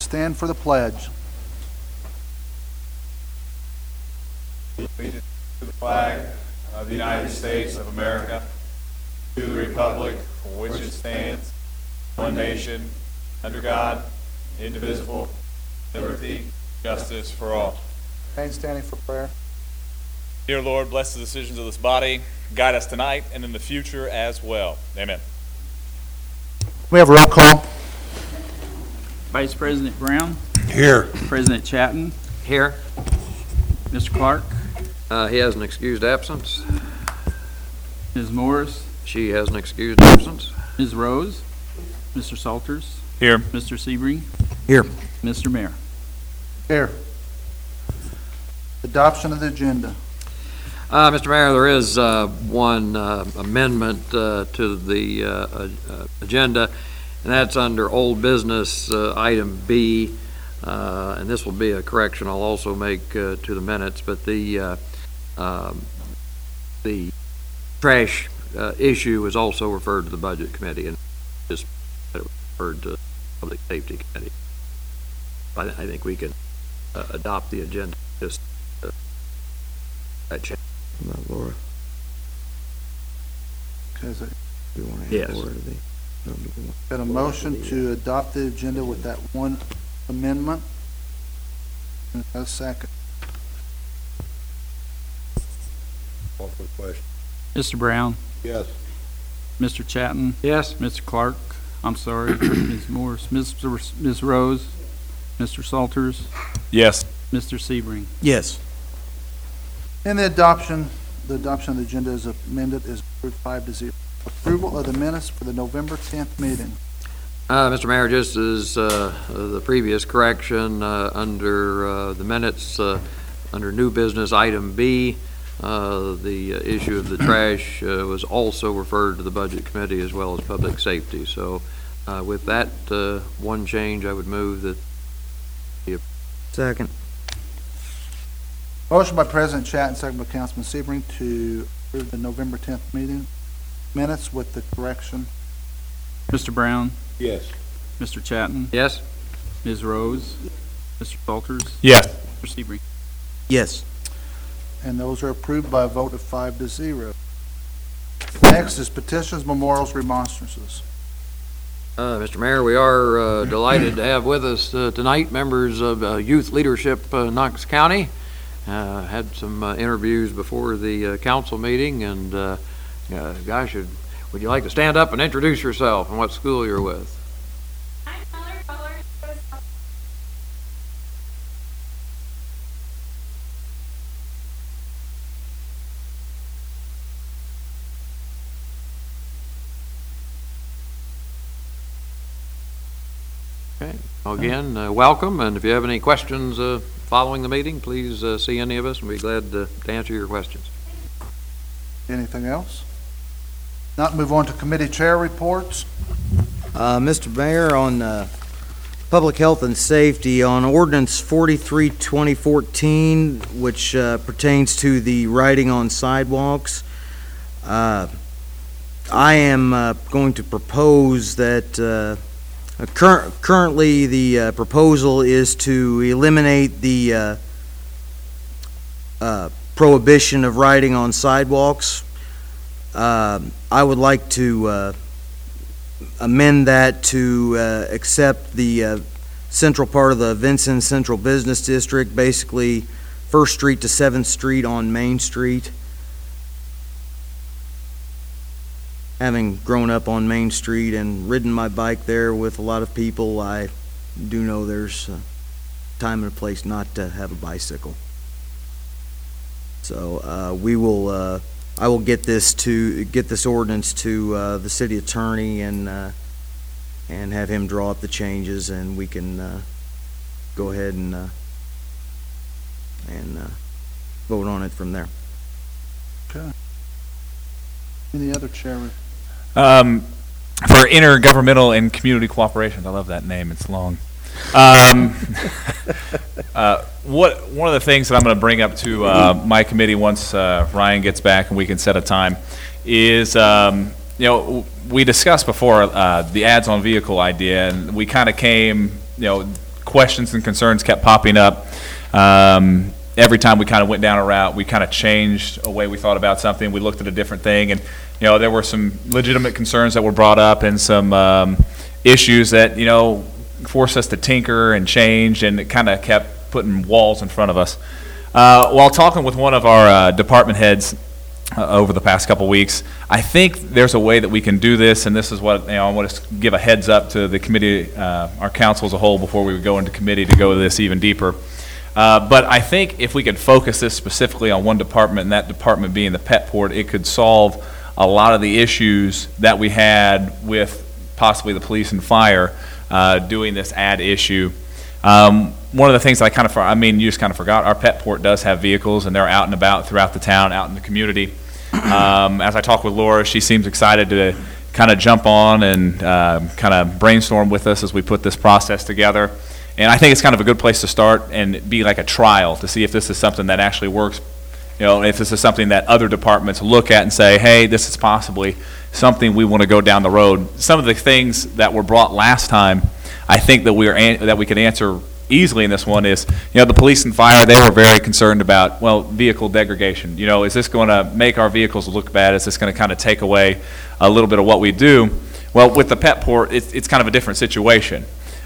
stand for the pledge? Allegiance to the flag of the United States of America, to the republic for which it stands, one nation, under God, indivisible, liberty, justice for all. Remain standing for prayer. Dear Lord, bless the decisions of this body, guide us tonight and in the future as well. Amen. We have a roll call. Vice President Brown. Here. President Chatton. Here. Mr. Clark. He has an excused absence. Ms. Morris. She has an excused absence. Ms. Rose. Mr. Salters. Here. Mr. Sebring. Here. Mr. Mayor. Here. Adoption of the agenda. Mr. Mayor, there is one amendment to the agenda, and that's under old business item B, and this will be a correction I'll also make to the minutes, but the trash issue is also referred to the Budget Committee and just referred to the Public Safety Committee. I think we can adopt the agenda just that change. Laura. Yes. Got a motion to adopt the agenda with that one amendment. And a second. Call for the question. Mr. Brown. Yes. Mr. Chatton. Yes. Mr. Clark. I'm sorry. Ms. Morris. Ms. Rose. Mr. Salters. Yes. Mr. Sebring. Yes. And the adoption of the agenda is amended is approved 5-0. Approval of the minutes for the November 10th meeting. Mr. Mayor, just as the previous correction, under the minutes, under new business item B, the issue of the trash was also referred to the Budget Committee as well as Public Safety. So with that one change, I would move that. Second. Motion by President Chatton, second by Councilman Sebring to approve the November 10th meeting minutes with the correction. Mr. Brown. Yes. Mr. Chatton. Yes. Ms. Rose. Mr. Salters. Yes. Mr. Sebring. Yes. And those are approved by a vote of 5-0. Next is petitions, memorials, remonstrances. Mr. Mayor, we are delighted to have with us tonight members of Youth Leadership Knox County. Had some interviews before the council meeting, and gosh, would you like to stand up and introduce yourself and what school you're with? I'm Color. Okay. Well, again, welcome, and if you have any questions following the meeting, please see any of us, and we'll be glad to answer your questions. Anything else? Not move on to committee chair reports. Mr. Mayor, on public health and safety, on ordinance 43/2014, which pertains to the writing on sidewalks, I am going to propose that currently the proposal is to eliminate the prohibition of writing on sidewalks. I would like to amend that to accept the central part of the Vincennes Central Business District, basically 1st Street to 7th Street on Main Street. Having grown up on Main Street and ridden my bike there with a lot of people, I do know there's a time and a place not to have a bicycle. So I will get this ordinance to the city attorney and have him draw up the changes, and we can go ahead and vote on it from there. Okay. Any other chair? For intergovernmental and community cooperation, I love that name. It's long. One of the things that I'm going to bring up to my committee once Ryan gets back and we can set a time is, we discussed before the ads on vehicle idea, and we kind of came, questions and concerns kept popping up. Every time we kind of went down a route, we kind of changed a way we thought about something. We looked at a different thing, and there were some legitimate concerns that were brought up, and some issues that forced us to tinker and change, and it kind of kept putting walls in front of us. While talking with one of our department heads over the past couple weeks, I think there's a way that we can do this, and this is what I want to give a heads up to the committee, our council as a whole, before we would go into committee to go to this even deeper. But I think if we could focus this specifically on one department, and that department being the pet port, it could solve a lot of the issues that we had with possibly the police and fire doing this ad issue. One of the things that you just kind of forgot, our pet port does have vehicles, and they're out and about throughout the town, out in the community. As I talk with Laura, she seems excited to kind of jump on and kind of brainstorm with us as we put this process together. And I think it's kind of a good place to start and be like a trial to see if this is something that actually works. If this is something that other departments look at and say, hey, this is possibly something we want to go down the road. Some of the things that were brought last time, I think that we could answer easily in this one is, the police and fire, they were very concerned about, vehicle degradation. Is this going to make our vehicles look bad? Is this going to kind of take away a little bit of what we do? Well, with the pet port, it's kind of a different situation.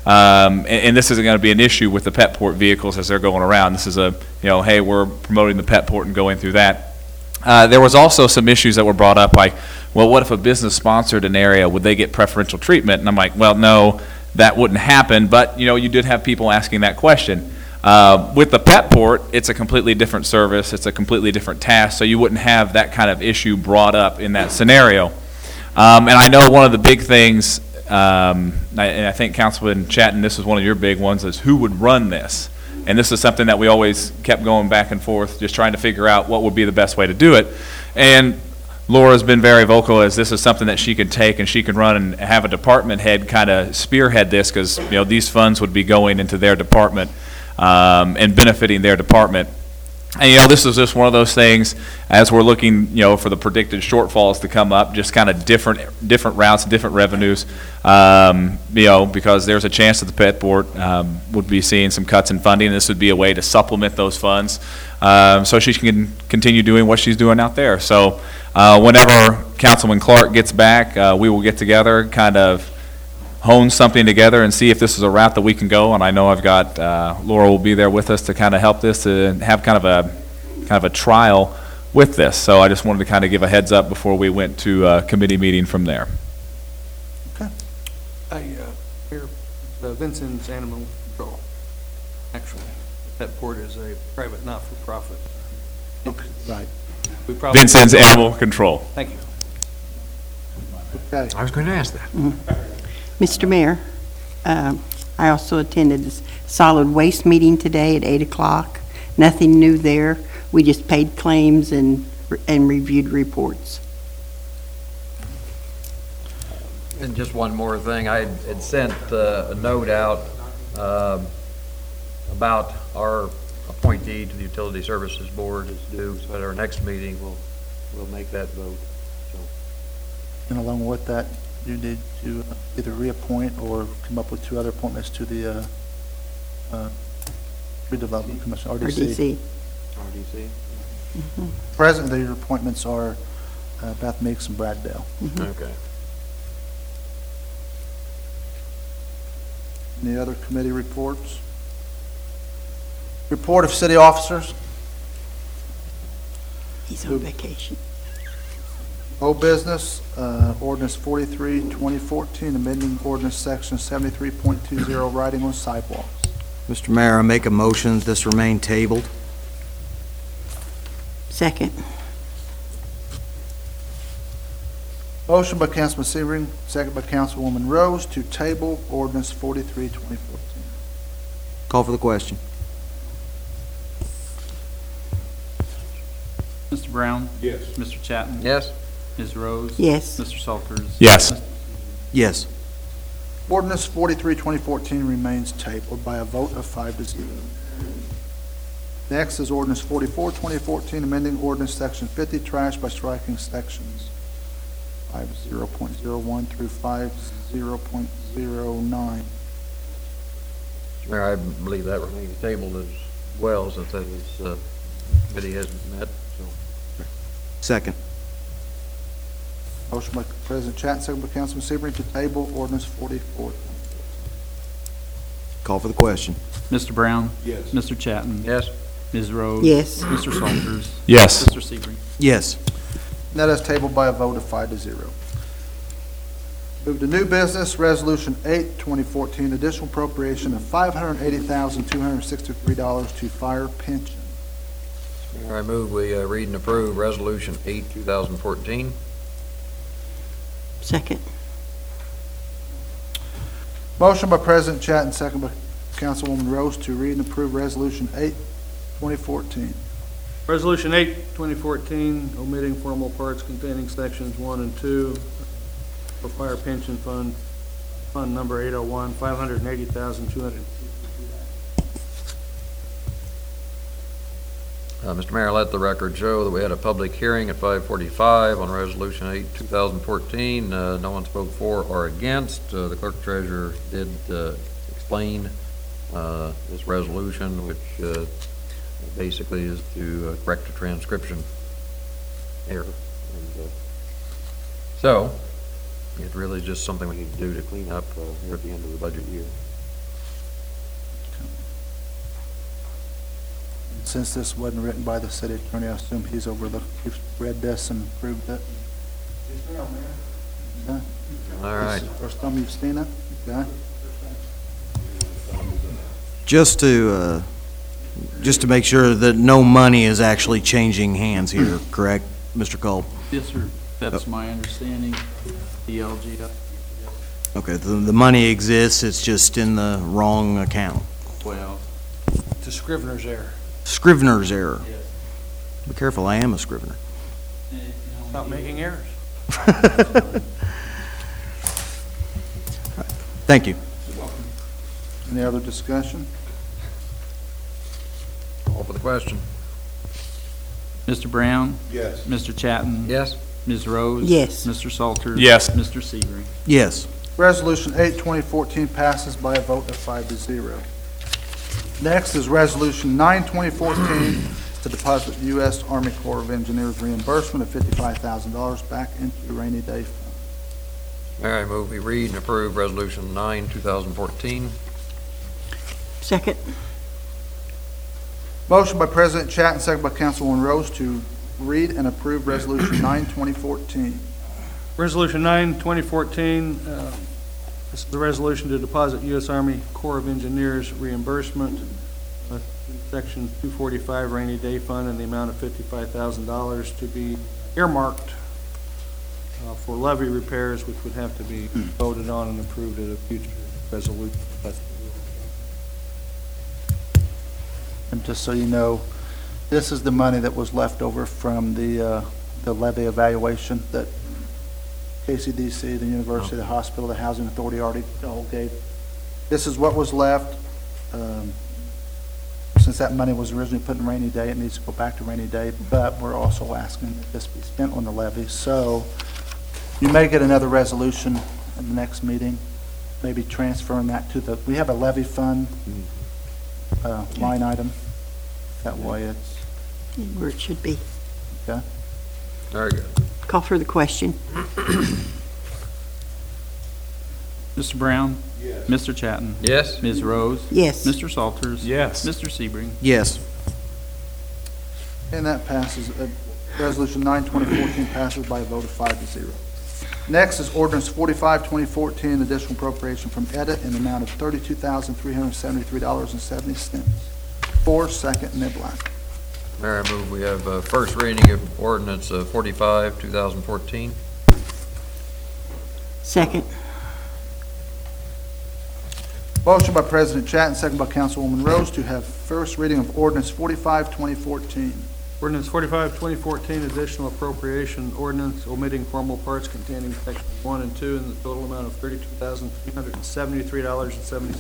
And this isn't going to be an issue with the pet port vehicles as they're going around. This is hey, we're promoting the pet port and going through that. There was also some issues that were brought up like, what if a business sponsored an area, would they get preferential treatment? And I'm like, no, that wouldn't happen. But, you did have people asking that question. With the pet port, it's a completely different service. It's a completely different task. So you wouldn't have that kind of issue brought up in that scenario. And I know one of the big things, and I think Councilman Chatton, this is one of your big ones, is who would run this? And this is something that we always kept going back and forth, just trying to figure out what would be the best way to do it. And Laura's been very vocal as this is something that she could take and she could run and have a department head kind of spearhead this, because these funds would be going into their department and benefiting their department. And this is just one of those things as we're looking, for the predicted shortfalls to come up, just kind of different routes, different revenues, because there's a chance that the pet port would be seeing some cuts in funding. This would be a way to supplement those funds so she can continue doing what she's doing out there. So whenever Councilman Clark gets back, we will get together, kind of hone something together and see if this is a route that we can go. And I know I've got Laura will be there with us to kind of help this to have kind of a trial with this. So I just wanted to kind of give a heads up before we went to a committee meeting from there. Here, Vincent's Animal Control. Actually, that port is a private, not-for-profit. Okay, right. We probably Vincent's Animal Control. Thank you. Okay. I was going to ask that. Mr. Mayor, I also attended this solid waste meeting today at 8 o'clock. Nothing new there. We just paid claims and reviewed reports. And just one more thing, I had sent a note out about our appointee to the Utility Services Board is due, so at our next meeting, we'll make that vote. So. And along with that, you need to either reappoint or come up with two other appointments to the Redevelopment Commission, RDC. RDC. Mm-hmm. Presently, your appointments are Beth Meeks and Brad Bell. Mm-hmm. Okay. Any other committee reports? Report of city officers. He's on vacation. Old business, ordinance 43, 2014, amending ordinance section 73.20, riding on sidewalks. Mr. Mayor, I make a motion that this remain tabled. Second. Motion by Councilman Sebring, second by Councilwoman Rose to table ordinance 43, 2014. Call for the question. Mr. Brown? Yes. Mr. Chatton? Yes? Ms. Rose? Yes. Mr. Salters? Yes. Yes. Ordinance 43, 2014 remains tabled by a vote of 5-0. Next is ordinance 44, 2014, amending ordinance section 50, trash by striking sections 50.01 through 50.09. Mr. Mayor, I believe that remains tabled as well, since that is, committee hasn't met, so. Second. Motion by President Chatton, second by Councilman Sebring to table ordinance 44. Call for the question. Mr. Brown? Yes. Mr. Chatton? Yes. Ms. Rose? Yes. Mr. Salters? Yes. Mr. Sebring? Yes. And that is tabled by a vote of 5-0. Move to new business, Resolution 8, 2014, additional appropriation of $580,263 to fire pension. Mayor, I move we read and approve Resolution 8, 2014. Second. Motion by President Chatton, second by Councilwoman Rose to read and approve Resolution 8, 2014. Resolution 8, 2014, omitting formal parts containing sections 1 and 2 for fire pension fund, fund number 801, $580,200. Mr. Mayor, let the record show that we had a public hearing at 5:45 on Resolution 8, 2014. No one spoke for or against. The clerk treasurer did explain this resolution, which basically is to correct a transcription error. And, so, it really is just something we need to do to clean up here at the end of the budget year. Since this wasn't written by the city attorney, I assume he's read this and approved it. Okay. All right. This is the first time you've seen it? Okay. Just to make sure that no money is actually changing hands here, correct, Mr. Cole? Yes, sir. That's my understanding. The LGF. Okay, the money exists, it's just in the wrong account. Well, To Scrivener's error. Scrivener's error. Be careful, I am a scrivener. Stop making errors. Thank you. Any other discussion? Call for the question. Mr. Brown? Yes. Mr. Chatton? Yes. Ms. Rose? Yes. Mr. Salters? Yes. Mr. Sebring? Yes. Resolution 8, 2014 passes by a vote of 5-0. Next is Resolution 9, 2014, to deposit the U.S. Army Corps of Engineers reimbursement of $55,000 back into the rainy day fund. Mayor, I move we read and approve Resolution 9, 2014. Second. Motion by President Chatton, second by Councilwoman Rose to read and approve Resolution 9, 2014. Resolution 9, 2014, this is the resolution to deposit U.S. Army Corps of Engineers reimbursement, Section 245 Rainy Day Fund, in the amount of $55,000 to be earmarked for levee repairs, which would have to be voted on and approved at a future resolution. And just so you know, this is the money that was left over from the levy evaluation that KCDC, the university, the hospital, the housing authority already all gave. This is what was left. Since that money was originally put in rainy day, it needs to go back to rainy day, but we're also asking that this be spent on the levy. So you may get another resolution at the next meeting, maybe transferring that to we have a levy fund line item. That way it's, Where it should be. okay? Very good. Call for the question. Mr. Brown? Yes. Mr. Chatton? Yes. Ms. Rose? Yes. Mr. Salters? Yes. Mr. Sebring? Yes. And that passes, Resolution 9, 2014 passes by a vote of 5-0. Next is Ordinance 45, 2014, additional appropriation from EDIT in the amount of $32,373.70 for second Midline. Mayor, I move we have first reading of Ordinance 45, 2014. Second. Motion by President Chatton, second by Councilwoman Rose to have first reading of Ordinance 45, 2014. Ordinance 45, 2014, additional appropriation ordinance omitting formal parts containing sections 1 and 2 in the total amount of $32,373.70.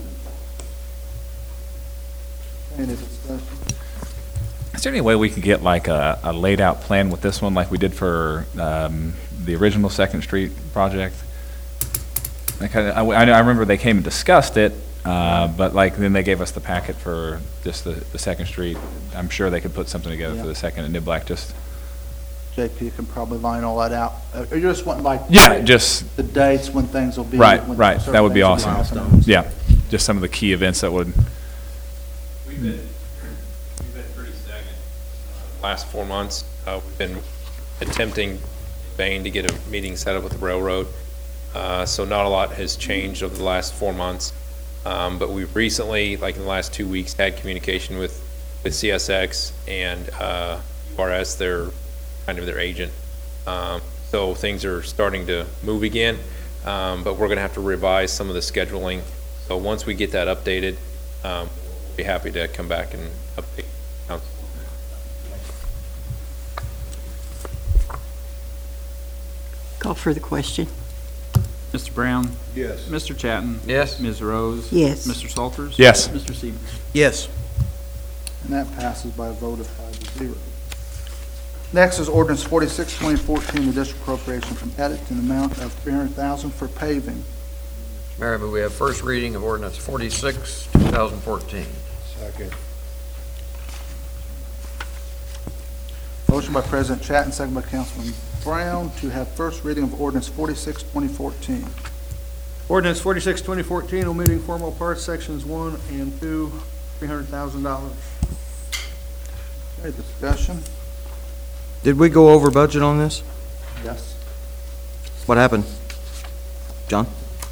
Any discussion? Is there any way we could get like a laid out plan with this one, like we did for the original Second Street project? I remember they came and discussed it, But like, then they gave us the packet for just the Second Street. I'm sure they could put something together for the Second and Niblack, just, JP can probably line all that out. Or you just want like. yeah, just, The dates when things will be. right, when right, certain that would be things will awesome. happening. Yeah, just some of the key events that would, We've been pretty stagnant the last 4 months. We've been attempting in vain to get a meeting set up with the railroad. So not a lot has changed over the last 4 months. But we've recently, like in the last 2 weeks, had communication with CSX and URS, their kind of their agent. So things are starting to move again, but we're going to have to revise some of the scheduling. So once we get that updated, we'll be happy to come back and update council. Call for the question. Mr. Brown? Yes. Mr. Chatton? Yes. Ms. Rose? Yes. Mr. Salters? Yes. Mr. Siebert? Yes. And that passes by a vote of 5-0. Next is ordinance 46, 2014, additional appropriation from edit in the amount of $300,000 for paving. Mayor, I move we have first reading of ordinance 46, 2014. Second. Motion by President Chatton, second by Councilman Brown to have first reading of ordinance 46, 2014. Ordinance 46, 2014, omitting formal parts, sections 1 and 2, $300,000. Okay, discussion? Did we go over budget on this? Yes. What happened? John?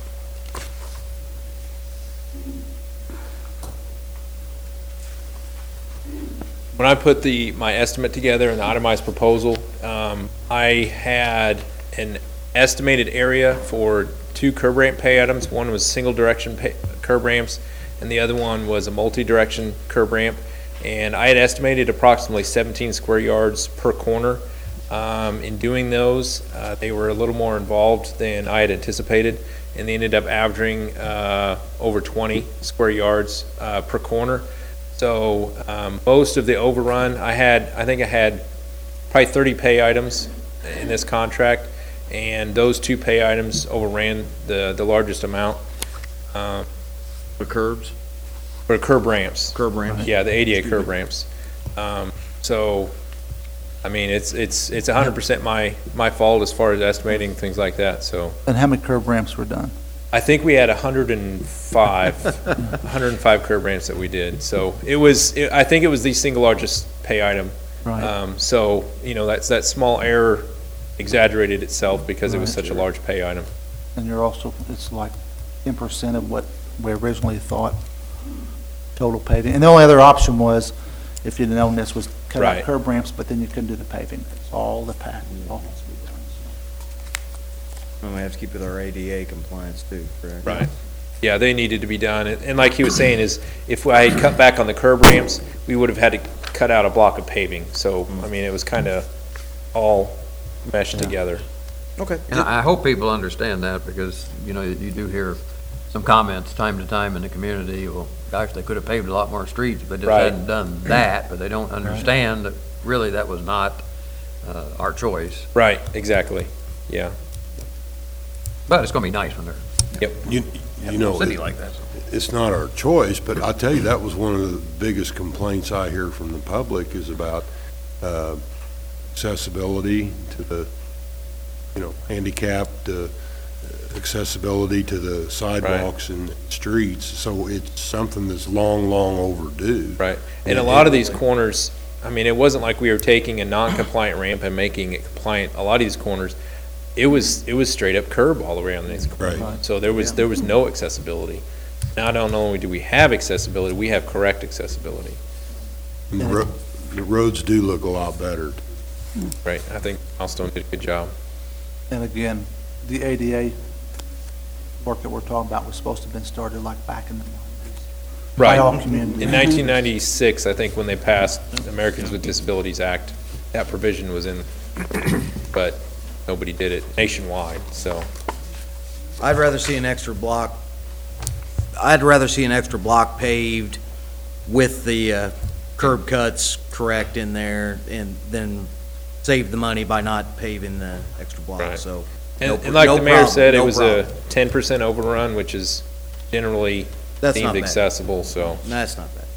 When I put my estimate together and the itemized proposal, I had an estimated area for 2 curb ramp pay items. One was single direction curb ramps, and the other one was a multi-direction curb ramp. And I had estimated approximately 17 square yards per corner. In doing those, they were a little more involved than I had anticipated, and they ended up averaging over 20 square yards per corner. So most of the overrun, I think I had probably 30 pay items in this contract, and those 2 pay items overran the largest amount. The curbs? For curb ramps. Curb ramps? Yeah, the ADA curb ramps. So, I mean, it's 100% my fault as far as estimating things like that, so. And how many curb ramps were done? I think we had 105 curb ramps that we did. So I think it was the single largest pay item. Right. So, you know, that small error exaggerated itself because it was Right. such a large pay item. And you're also, it's like 10% of what we originally thought total paving. And the only other option was, if you'd known this, was cut out Right. curb ramps, but then you couldn't do the paving. It's all the pack, all has to be done. And we have to keep with our ADA compliance too, correct? Right. Yeah, they needed to be done. And like he was saying is, if I had cut back on the curb ramps, we would have had to cut out a block of paving. So, I mean, it was kind of all meshed together. Okay. And I hope people understand that, because, you know, you do hear some comments time to time in the community, well, gosh, they could have paved a lot more streets if they just Right. hadn't done that, but they don't understand that really that was not our choice. Right, exactly. Yeah. But it's gonna be nice when they're You know, city like that. So. it's not our choice, but I tell you, that was one of the biggest complaints I hear from the public is about accessibility to the, you know, handicapped, accessibility to the sidewalks and streets. So it's something that's long, long overdue. Right. And a lot of these corners, I mean, it wasn't like we were taking a non-compliant ramp and making it compliant. A lot of these corners, it was straight up curb all the way on these corners. Right. So there was no accessibility. Now, not only do we have accessibility, we have correct accessibility. And the roads do look a lot better. Right. I think Milestone did a good job. And again, the ADA work that we're talking about was supposed to have been started like back in the 90s. By all communities. In 1996, I think when they passed the Americans with Disabilities Act, that provision was in, but nobody did it nationwide, so. I'd rather see an extra block paved with the curb cuts correct in there, and then save the money by not paving the extra block, Right. so. And no and like no the mayor problem, said, it no was problem. a 10% overrun, which is generally That's not seemed bad. accessible, so, That's not bad.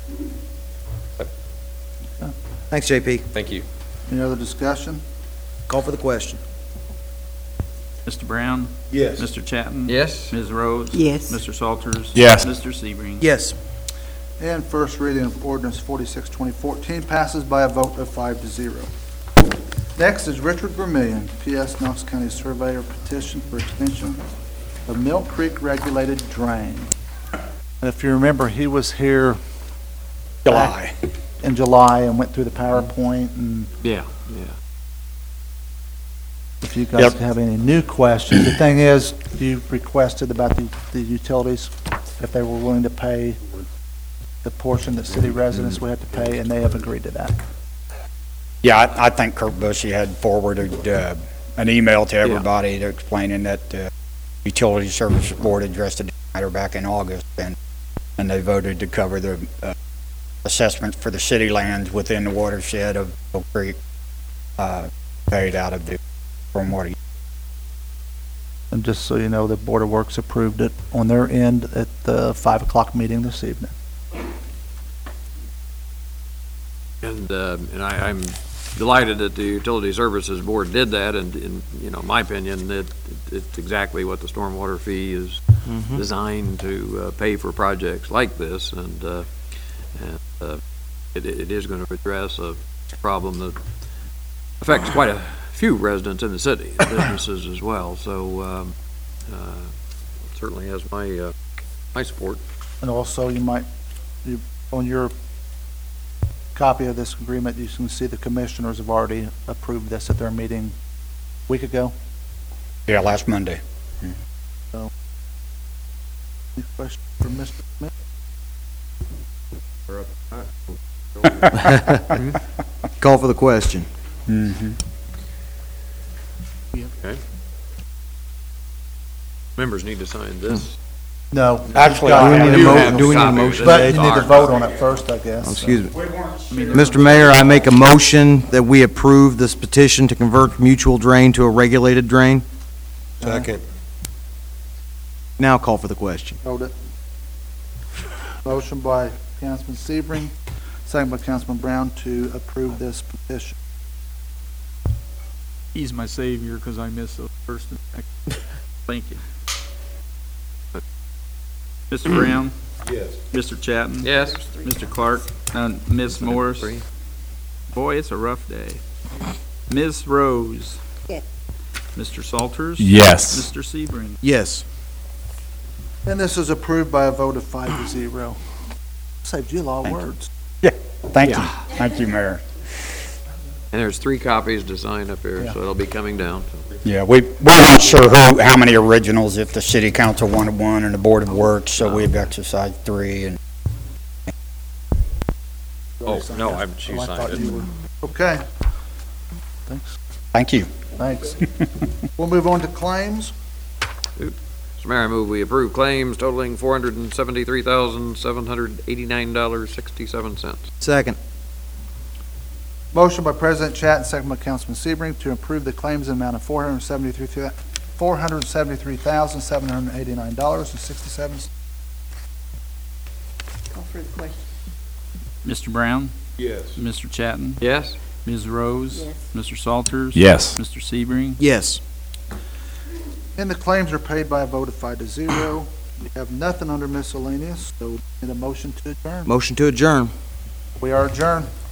Thanks, JP. thank you. Any other discussion? Call for the question. Mr. Brown? Yes. Mr. Chapman? Yes? Ms. Rose? Yes. Mr. Salters? Yes. Mr. Sebring? Yes. And first reading of ordinance 46, 2014 passes by a vote of 5-0. Next is Richard Vermillion, PS Knox County Surveyor petition for extension of Mill Creek regulated drain. And if you remember, he was here back in July and went through the PowerPoint, and Yeah. if you guys have any new questions. The thing is, you requested about the utilities, if they were willing to pay the portion that city residents would have to pay, and they have agreed to that. Yeah, I think Kurt Bushy had forwarded an email to everybody explaining that the Utility Service Board addressed the matter back in August, and they voted to cover the assessment for the city lands within the watershed of Mill Creek, paid out of the stormwater. And just so you know, the Board of Works approved it on their end at the 5 o'clock meeting this evening. And I'm delighted that the Utility Services Board did that, and in my opinion, it's exactly what the stormwater fee is designed to pay for projects like this, and it is going to address a problem that affects quite a few residents in the city, and businesses as well, so it certainly has my support. And also, on your copy of this agreement, you can see the commissioners have already approved this at their meeting a week ago. Yeah, last Monday. So, any questions for Mr. Smith? Call for the question. Okay. Members need to sign this. No. Actually, Do we need a You have do we need a copy of motion? it. But you need to vote on it first, I guess. Excuse me. Mr. Mayor, I make a motion that we approve this petition to convert mutual drain to a regulated drain. Second. Now call for the question. Hold it. Motion by Councilman Sebring, second by Councilman Brown to approve this petition. He's my savior because I missed the first and second. Thank you. Mr. Brown? Yes. Mr. Chapman? Yes? Mr. Clark? Ms. Morris? Boy, it's a rough day. Ms. Rose? Yes. Mr. Salters? Yes. Mr. Sebring? Yes. And this is approved by a vote of 5-0. Saved you a lot of words. Thank you. Thank you, Mayor. And there's 3 copies to sign up here, so it'll be coming down. Yeah, we weren't sure how many originals, if the city council wanted one and the Board of Works, so we've exercised 3, and Oh, no, she Oh, I signed thought it. you were. Okay. Thanks. thank you. Thanks. We'll move on to claims. Mr. Mayor, I move we approve claims totaling $473,789.67. Second. Motion by President Chatton, second by Councilman Sebring to approve the claims in the amount of $473,789.67. Call for the question. Mr. Brown? Yes. Mr. Chapman? Yes? Ms. Rose? Yes. Mr. Salters? Yes. Mr. Sebring? Yes. And the claims are paid by a vote of 5-0. We have nothing under miscellaneous, so need a motion to adjourn. Motion to adjourn. We are adjourned.